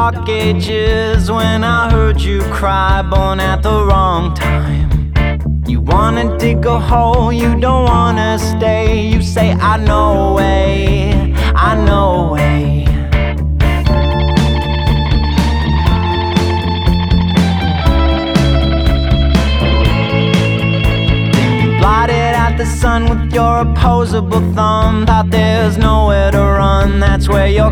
dark ages when I heard you cry, born at the wrong time. You wanna dig a hole, you don't wanna stay. You say I know a way, I know a way. Then you blotted out the sun with your opposable thumb. Thought there's nowhere to run, that's where you're